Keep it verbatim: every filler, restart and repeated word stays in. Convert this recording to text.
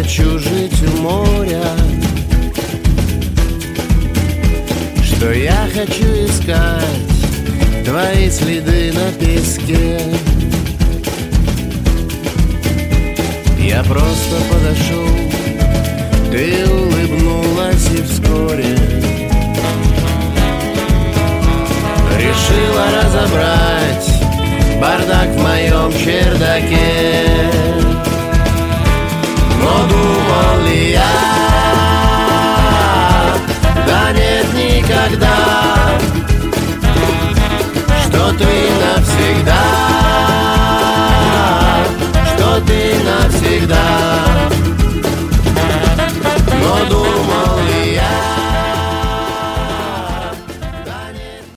хочу жить у моря, что я хочу искать твои следы на песке. Я просто подошел, ты улыбнулась и вскоре решила разобрать бардак в моем чердаке.